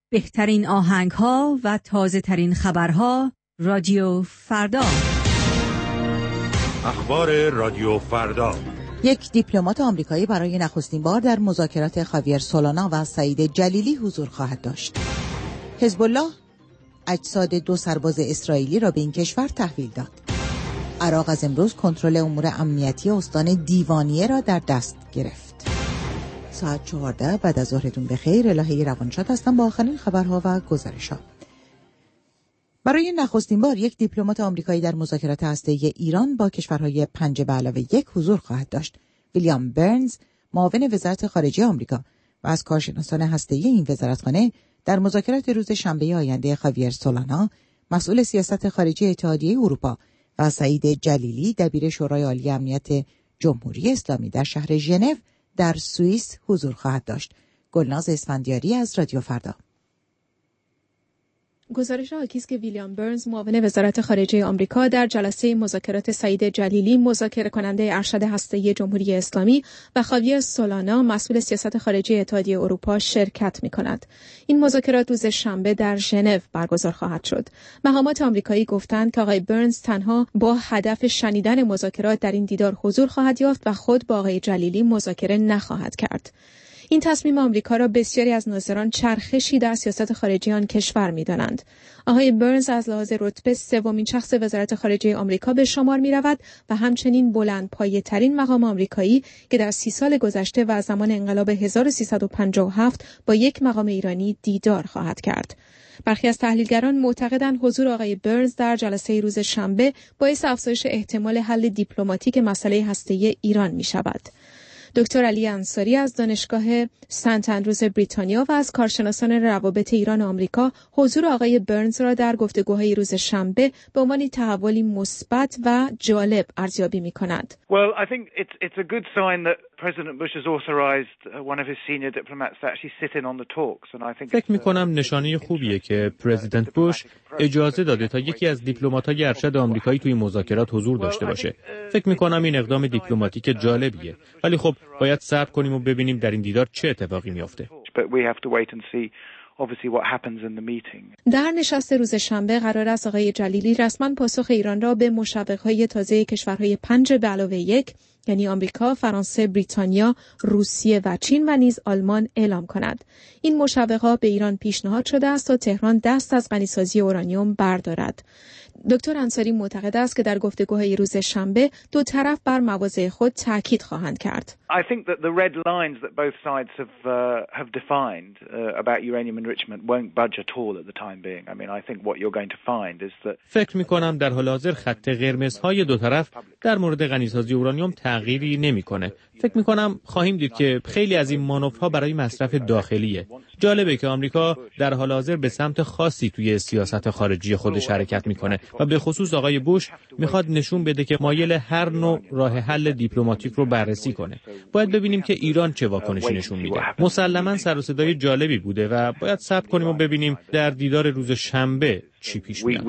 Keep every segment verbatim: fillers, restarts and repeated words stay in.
بهترین آهنگ‌ها و تازه‌ترین خبرها رادیو فردا. اخبار رادیو فردا. یک دیپلمات آمریکایی برای نخستین بار در مذاکرات خاویر سولانا و سعید جلیلی حضور خواهد داشت. حزب الله اجساد دو سرباز اسرائیلی را به این کشور تحویل داد. عراق از امروز کنترل امور امنیتی استان دیوانیه را در دست گرفت. ساعت چهارده بعد از ظهرتون بخیر. الهه روانشاد هستم با آخرین خبرها و گزارش‌ها. برای نخستین بار یک دیپلمات آمریکایی در مذاکرات هسته‌ای ایران با کشورهای پنج به علاوه یک حضور خواهد داشت. ویلیام برنز، معاون وزارت خارجه آمریکا و از کارشناسان هسته‌ای این وزارتخانه در مذاکرات روز شنبه آینده خاویر سولانا، مسئول سیاست خارجی اتحادیه اروپا و سعید جلیلی، دبیر شورای عالی امنیت جمهوری اسلامی در شهر ژنو در سوئیس حضور خواهد داشت. گلناز اسفندیاری از رادیو فردا. گزارش حاکی است که ویلیام برنز، معاون وزارت خارجه آمریکا، در جلسه مذاکرات سعید جلیلی، مذاکره کننده ارشد هسته‌ای جمهوری اسلامی، و خاویر سولانا، مسئول سیاست خارجی اتحادیه اروپا، شرکت می‌کند. این مذاکرات روز شنبه در ژنو برگزار خواهد شد. مقامات آمریکایی گفتند که آقای برنز تنها با هدف شنیدن مذاکرات در این دیدار حضور خواهد یافت و خود با آقای جلیلی مذاکره نخواهد کرد. این تصمیم آمریکا را بسیاری از ناظران چرخشی در سیاست خارجی آن کشور می‌دانند. آقای برنز از لحاظ رتبه سومین شخص وزارت خارجه آمریکا به شمار می‌رود و همچنین بلندپایه‌ترین مقام آمریکایی که در سی سال گذشته و از زمان انقلاب هزار و سیصد و پنجاه و هفت با یک مقام ایرانی دیدار خواهد کرد. برخی از تحلیلگران معتقدند حضور آقای برنز در جلسه روز شنبه باعث افزایش احتمال حل دیپلماتیک مسئله هسته‌ای ایران می‌شود. دکتر علی انصاری از دانشگاه سنت اندروز بریتانیا و از کارشناسان روابط ایران و آمریکا حضور آقای برنز را در گفتگوهای روز شنبه به عنوان تحولی مثبت و جالب ارزیابی می‌کند. Well, I think it's it's a good sign that President Bush has authorized one of his senior diplomats to actually sit in on the talks and I think فکر می‌کنم نشانه خوبیه که پرزیدنت بوش اجازه داده تا یکی از دیپلمات‌های ارشد آمریکایی توی مذاکرات حضور داشته باشه. فکر می‌کنم این اقدام دیپلماتیک جالبیه. ولی خب باید صبر کنیم و ببینیم در این دیدار چه اتفاقی میفته. در نشست روز شنبه قرار است آقای جلیلی رسما پاسخ ایران را به مشوق‌های تازه کشورهای پنج به علاوه یک، یعنی آمریکا، فرانسه، بریتانیا، روسیه و چین و نیز آلمان اعلام کند. این مشوق‌ها به ایران پیشنهاد شده است تا تهران دست از غنیسازی اورانیوم بردارد. دکتر انصاری معتقد است که در گفتگوهای روز شنبه دو طرف بر مواضع خود تاکید خواهند کرد. I think that the red lines that both sides have uh, have defined uh, about uranium enrichment won't budge at all at the time being. I mean, I think what you're going to find is that فکر می‌کنم در حال حاضر خط قرمزهای دو طرف در مورد غنیسازی اورانیوم تغییری نمی‌کنه. فکر می‌کنم خواهیم دید که خیلی از این مانورها برای مصرف داخلیه. جالبه که آمریکا در حال حاضر به سمت خاصی توی سیاست خارجی خودش حرکت می‌کنه و به خصوص آقای بوش می‌خواد نشون بده که مایل هر نوع راه حل دیپلماتیک رو بررسی کنه. باید ببینیم که ایران چه واکنشی نشون میده. مسلماً سر و صدای جالبی بوده و باید صبر کنیم و ببینیم در دیدار روز شنبه چی پیش میاد.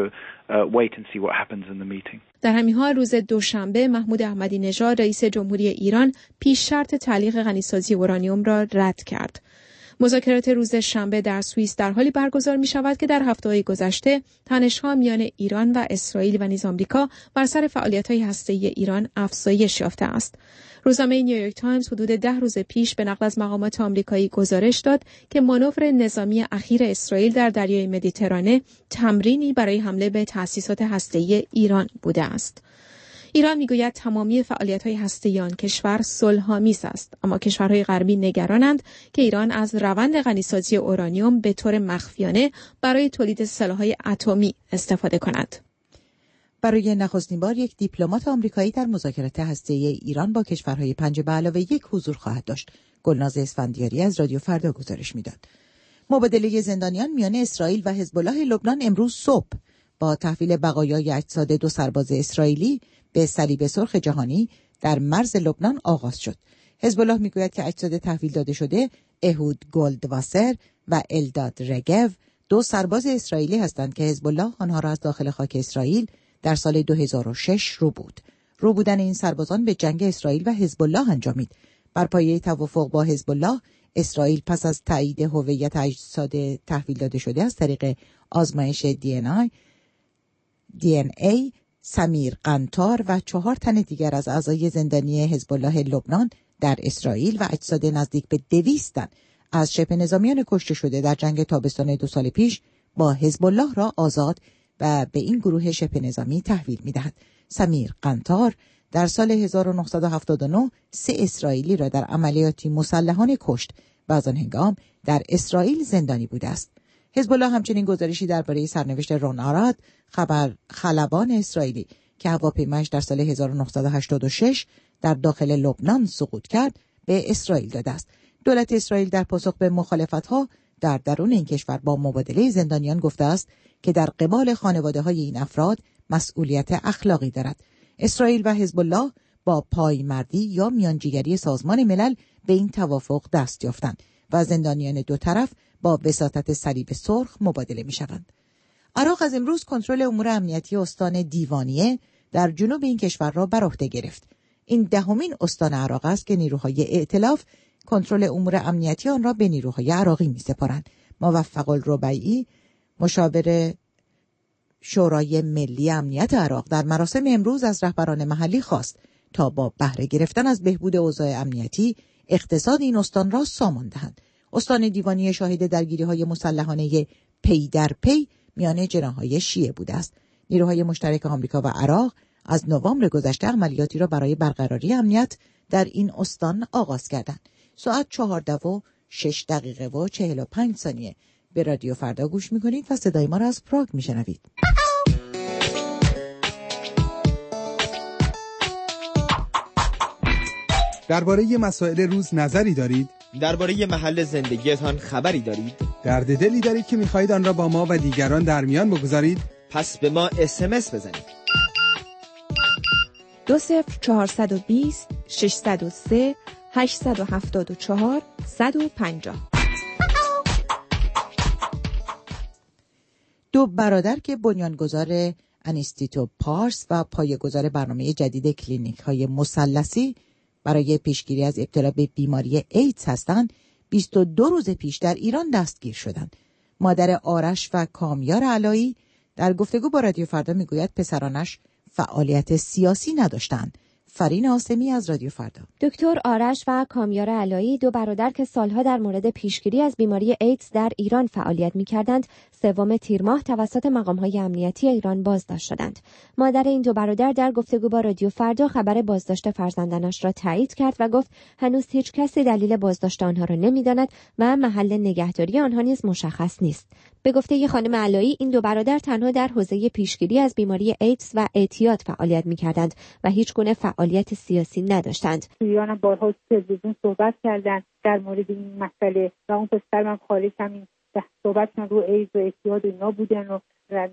در همین حال روز دوشنبه محمود احمدی نژاد رئیس جمهوری ایران پیش شرط تعلیق غنیسازی اورانیوم را رد کرد. مذاکرات روز شنبه در سوئیس در حالی برگزار می شود که در هفته‌های گذشته تنش‌ها میان ایران و اسرائیل و نیز آمریکا بر سر فعالیت‌های هسته‌ای ایران افزایش یافته است. روزنامه نیویورک تایمز حدود ده روز پیش به نقل از مقامات آمریکایی گزارش داد که مانور نظامی اخیر اسرائیل در دریای مدیترانه تمرینی برای حمله به تأسیسات هسته‌ای ایران بوده است. ایران میگوید تمامی فعالیت‌های هسته‌ای آن کشور صلح‌آمیز است، اما کشورهای غربی نگرانند که ایران از روند غنیسازی اورانیوم به طور مخفیانه برای تولید سلاح‌های اتمی استفاده کند. برای نخستین بار یک دیپلمات آمریکایی در مذاکرات هسته‌ای ایران با کشورهای پنج به علاوه یک حضور خواهد داشت. گلناز اسفندیاری از رادیو فردا گزارش میداد. مبادله زندانیان میان اسرائیل و حزب الله لبنان امروز صبح با تحویل بقایای اجساد دو سرباز اسرائیلی به صلیب سرخ جهانی در مرز لبنان آغاز شد. حزب الله میگوید که اجساد تحویل داده شده اهود گلدواسر و الداد رگو دو سرباز اسرائیلی هستند که حزب الله آنها را از داخل خاک اسرائیل در سال دو هزار و شش رو بود. رو بودن این سربازان به جنگ اسرائیل و حزب الله انجامید. بر پایه توافق با حزب الله، اسرائیل پس از تایید هویت اجساد تحویل داده شده از طریق آزمایش دی ان ای دی ان ای سمیر قنطار و چهار تن دیگر از اعضای زندانی حزب الله لبنان در اسرائیل و اجساد نزدیک به دویست تن از شبه نظامیان کشته شده در جنگ تابستان دو سال پیش با حزب الله را آزاد و به این گروه شبه نظامی تحویل می‌دهد. سمیر قنطار در سال هزار و نهصد و هفتاد و نه سه اسرائیلی را در عملیاتی مسلحانه کشت و از آن هنگام در اسرائیل زندانی بوده است. حزب الله همچنین گزارشی درباره سرنوشت رون آراد، خبر خلبان اسرائیلی که هواپیمایش در سال هزار و نهصد و هشتاد و شش در داخل لبنان سقوط کرد به اسرائیل داده است. دولت اسرائیل در پاسخ به مخالفت‌ها در درون این کشور با مبادله زندانیان گفته است که در قبال خانواده‌های این افراد مسئولیت اخلاقی دارد. اسرائیل و حزب الله با پایمردی یا میانجیگری سازمان ملل به این توافق دست یافتند و زندانیان دو طرف با وساطت صلیب سرخ مبادله می‌شوند. عراق از امروز کنترل امور امنیتی استان دیوانیه در جنوب این کشور را بر عهده گرفت. این دهمین استان عراق است که نیروهای ائتلاف کنترل امور امنیتی آن را به نیروهای عراقی می‌سپارند. موفق الربیعی مشاور شورای ملی امنیت عراق در مراسم امروز از رهبران محلی خواست تا با بهره گرفتن از بهبود اوضاع امنیتی اقتصاد این استان را سامان دهند. استان دیوانیه شاهد درگیری‌های مسلحانه پی در پی میان جناح‌های شیعه بوده است. نیروهای مشترک آمریکا و عراق از نوامبر گذشته عملیاتی را برای برقراری امنیت در این استان آغاز کردند. ساعت چهارده و شش دقیقه و چهل و پنج ثانیه به رادیو فردا گوش می‌کنید و صدای ما را از پراگ می‌شنوید. درباره مسائل روز نظری دارید؟ درباره محل زندگیتان خبری دارید؟ درد دلی دارید که می‌خواهید آن را با ما و دیگران در میان بگذارید؟ پس به ما اس ام اس بزنید. دو صفر چهارصد و بیست ششصد و سه هشتصد و هفتاد و چهار صد و پنجاه. دو برادر که بنیانگذار انیستیتو پارس و پایه‌گذار برنامه جدید کلینیک‌های مثلثی برای پیشگیری از ابتلا به بیماری ایدز هستند، بیست و دو روز پیش در ایران دستگیر شدند. مادر آرش و کامیار علایی در گفتگو با رادیو فردا میگوید پسرانش فعالیت سیاسی نداشتند. فرین آسمی از رادیو فردا. دکتر آرش و کامیار علایی، دو برادر که سالها در مورد پیشگیری از بیماری ایدز در ایران فعالیت می‌کردند، سوم تیر ماه توسط مقام‌های امنیتی ایران بازداشت شدند. مادر این دو برادر در گفتگو با رادیو فردا خبر بازداشت فرزندانش را تایید کرد و گفت هنوز هیچ کسی دلیل بازداشت آنها را نمی‌داند و محل نگهداری آنها نیز مشخص نیست. به گفته خانم علایی، این دو برادر تنها در حوزه پیشگیری از بیماری ایدز و اعتیاد فعالیت می‌کردند و هیچ گونه فعالیت سیاسی نداشتند. ایران بارها تلویزیون صحبت کردند در مورد این مسئله و اون پسرم خالص همین صحبتشون رو ایدز و اعتیاد اینا بودن و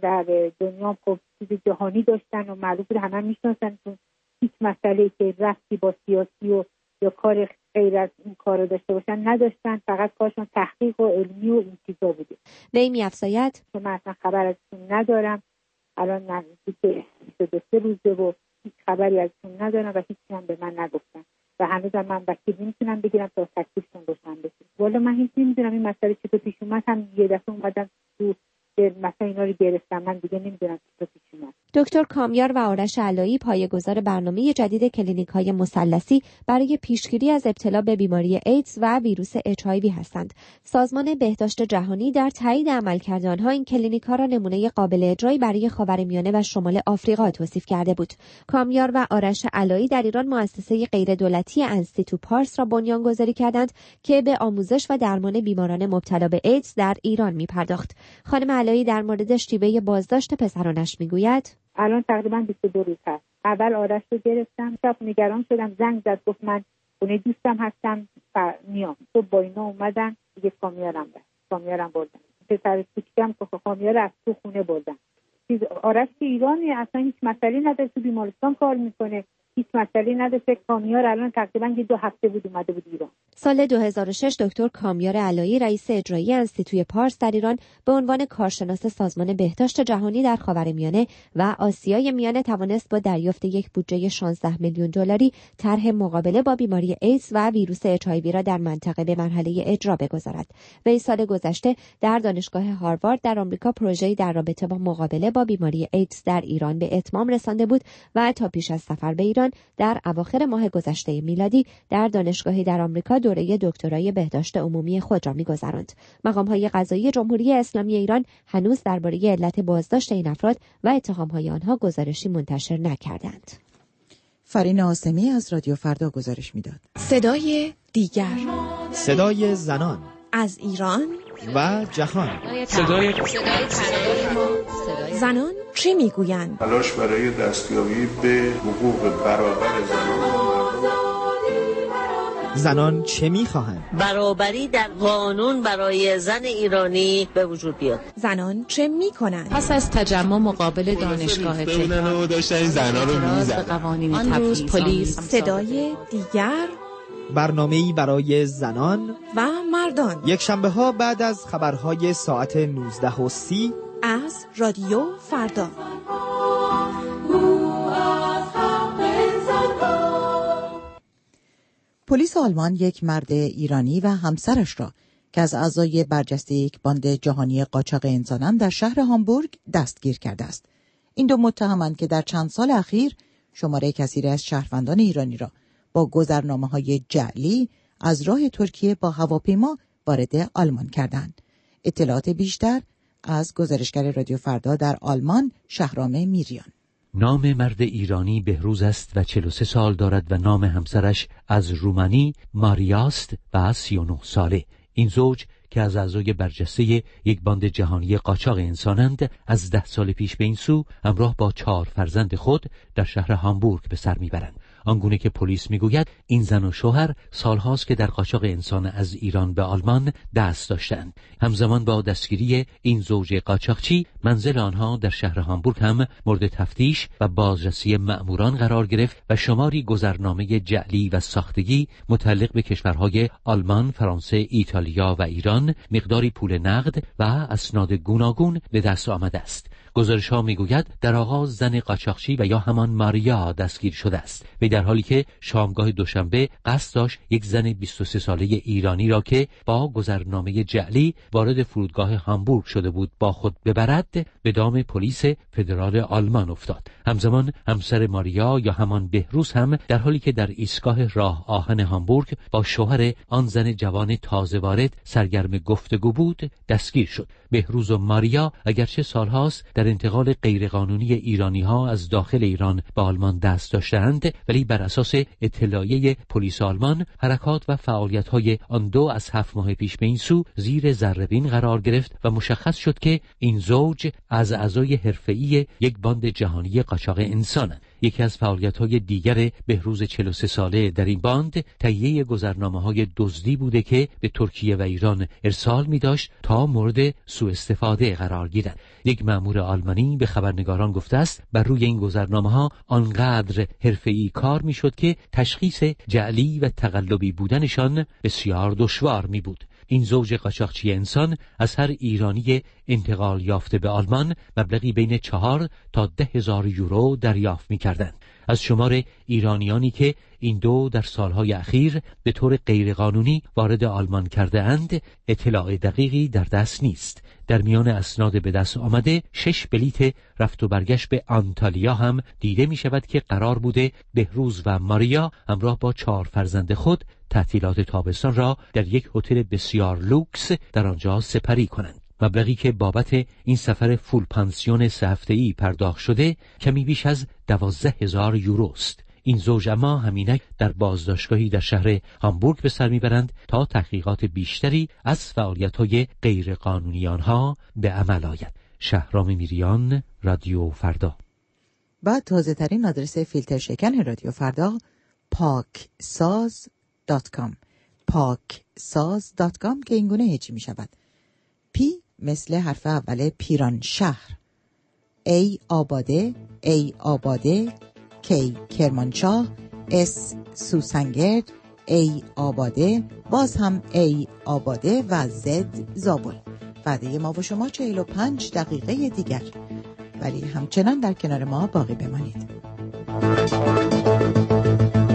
در دنیا خب چیز جهانی داشتن و معلوم بود همه میشناسن که هیچ مسئله که ربطی با سیاسی و یا کار غیر از این کارو داشته باشن نداشتن، فقط کارشون تحقیق و علمی و این چیزا بوده. وی می‌افزاید که من اصلا خبر ازشون ندارم، الان نزدیک بیست و سه روزه و هیچ خبری ازشون ندارم و هیچی هم به من نگفتن و هنوزم من وکیل نمیتونم بگیرم تا تکلیفشون روشن بشه. والا من هیچ نمیدونم این مسئله چطور پیش اومد، هم یه دفعه اومدن تو مثلا اینا رو گرفتم، من دیگه نمیدونم چطور پیش اومد. دکتر کامیار و آرش علایی پایه‌گذار برنامه جدید کلینیک‌های مثلثی برای پیشگیری از ابتلا به بیماری ایدز و ویروس اچ آی وی هستند. سازمان بهداشت جهانی در تایید عملکرد آنها این کلینیک‌ها را نمونه قابل اجرایی برای خاورمیانه و شمال آفریقا توصیف کرده بود. کامیار و آرش علایی در ایران مؤسسه غیردولتی انستیتو پارس را بنیانگذاری کردند که به آموزش و درمان بیماران مبتلا به ایدز در ایران می‌پرداخت. خانم علایی در مورد شیوه بازداشت پسرانش می‌گوید: الان تقریبا بیست و دو روز هست. اول آرش رو گرفتم، شب نگران شدم، زنگ زد گفت من خونه دوستم هستم میام. تو با اینا اومدن دیگه کامیارم بردن. کامیارم بردن. پسر کوچیکم که کامیار از تو خونه بردن. چیز آرش که ایرانی اصلا هیچ مسئله نداره، تو بیمارستان کار میکنه. هیچ مسئله نداشته. کامیار الان تقریبا یه دو هفته بود اومده بود ایران. سال دو هزار و شش دکتر کامیار علایی رئیس اجرایی انستیتوی پارس در ایران به عنوان کارشناس سازمان بهداشت جهانی در خاورمیانه و آسیای میانه توانست با دریافت یک بودجه شانزده میلیون دلاری طرح مقابله با بیماری ایدز و ویروس اچ آی وی را در منطقه به مرحله اجرا بگذارد. وی سال گذشته در دانشگاه هاروارد در آمریکا پروژه‌ای در رابطه با مقابله با بیماری ایدز در ایران به اتمام رسانده بود و تا پیش از سفر به ایران در اواخر ماه گذشته میلادی در دانشگاهی در آمریکا دوره دکترای بهداشت عمومی خود را می‌گذراند. مقام‌های قضایی جمهوری اسلامی ایران هنوز درباره علت بازداشت این افراد و اتهام‌های آنها گزارشی منتشر نکردند. فرین آسمی از رادیو فردا گزارش میداد. صدای دیگر، صدای زنان از ایران و جهان. صدای زنان چه میگویند؟ تلاش برای دستیابی به حقوق برابر زنان. زنان چه میخواهند؟ برابری در قانون برای زن ایرانی به وجود بیاد. زنان چه میکنند؟ پس از تجمع مقابل دانشگاه تهران داشتن زنان رو میزدن. آن روز پلیس. صدای دیگر، برنامه‌ای برای زنان و مردان، یک شنبه ها بعد از خبرهای ساعت نوزده و سی از رادیو فردا. پلیس آلمان یک مرد ایرانی و همسرش را که از اعضای برجسته یک باند جهانی قاچاق انسانان در شهر هامبورگ دستگیر کرده است. این دو متهمند که در چند سال اخیر شماره کثیری از شهروندان ایرانی را با گذرنامه‌های جعلی از راه ترکیه با هواپیما وارد آلمان کردند. اطلاعات بیشتر از گزارشگر رادیو فردا در آلمان شهرام میریان. نام مرد ایرانی بهروز است و چهل و سه سال دارد و نام همسرش از رومانی ماریاست و سی و نه ساله. این زوج که از اعضای برجسته یک باند جهانی قاچاق انسانند از ده سال پیش به این سو همراه با چهار فرزند خود در شهر هامبورگ به سر میبرند. آنگونه که پلیس میگوید این زن و شوهر سالهاست که در قاچاق انسان از ایران به آلمان دست داشتند. همزمان با دستگیری این زوج قاچاقچی منزل آنها در شهر هامبورگ هم مورد تفتیش و بازرسی مأموران قرار گرفت و شماری گذرنامه جعلی و ساختگی متعلق به کشورهای آلمان، فرانسه، ایتالیا و ایران، مقداری پول نقد و اسناد گوناگون به دست آمده است. گزارش ها میگوید در آغاز زن قاچاقچی و یا همان ماریا دستگیر شده است و در حالی که شامگاه دوشنبه قصد داشت یک زن بیست و سه ساله ایرانی را که با گذرنامه جعلی وارد فرودگاه هامبورگ شده بود با خود ببرد به دام پلیس فدرال آلمان افتاد. همزمان همسر ماریا یا همان بهروز هم در حالی که در ایستگاه راه آهن هامبورگ با شوهر آن زن جوان تازه وارد سرگرم گفتگو بود دستگیر شد. بهروز و ماریا اگرچه سالهاست در انتقال غیرقانونی ایرانی‌ها از داخل ایران به آلمان دست داشتند، ولی بر اساس اطلاعیه پلیس آلمان حرکات و فعالیت‌های آن دو از هفت ماه پیش به این سو زیر ذره‌بین قرار گرفت و مشخص شد که این زوج از اعضای حرفه‌ای یک باند جهانی قاچاق انسانند. یکی از فعالیت‌های دیگر بهروز چهل و سه ساله در این باند تهیه گذرنامه‌های دزدی بوده که به ترکیه و ایران ارسال می‌داشت تا مورد سوء استفاده قرار گیرند. یک مأمور آلمانی به خبرنگاران گفته است بر روی این گذرنامه‌ها آنقدر حرفه‌ای کار می‌شد که تشخیص جعلی و تقلبی بودنشان بسیار دشوار می‌بود. این زوج قاچاقچی انسان از هر ایرانی انتقال یافته به آلمان مبلغی بین چهار تا ده هزار یورو دریافت می‌کردند. از شمار ایرانیانی که این دو در سالهای اخیر به طور غیرقانونی وارد آلمان کرده اند اطلاع دقیقی در دست نیست. در میان اسناد به دست آمده شش بلیت رفت و برگشت به آنتالیا هم دیده می شود که قرار بوده بهروز و ماریا همراه با چهار فرزند خود تعطیلات تابستان را در یک هتل بسیار لوکس در آنجا سپری کنند. مبلغی که بابت این سفر فول پانسیون سه هفته‌ای پرداخت شده کمی بیش از دوازده هزار یوروست. این زوج اما همینک در بازداشتگاهی در شهر هامبورگ به سر میبرند تا تحقیقات بیشتری از فعالیت‌های غیرقانونی آنها به عمل آید. شهرام میریان، رادیو فردا. بعد تازه ترین آدرس فیلتر شکن رادیو فردا پاکساز دات کام پاکساز دات کام که اینگونه هجی می شود. پی مثل حرف اول پیران شهر، ای آباده، ای آباده، K کرمانشاه، S سوسنگرد، A آباده، باز هم A آباده و Z زابل. وعده ما و شما چهل و پنج دقیقه دیگر، ولی همچنان در کنار ما باقی بمانید.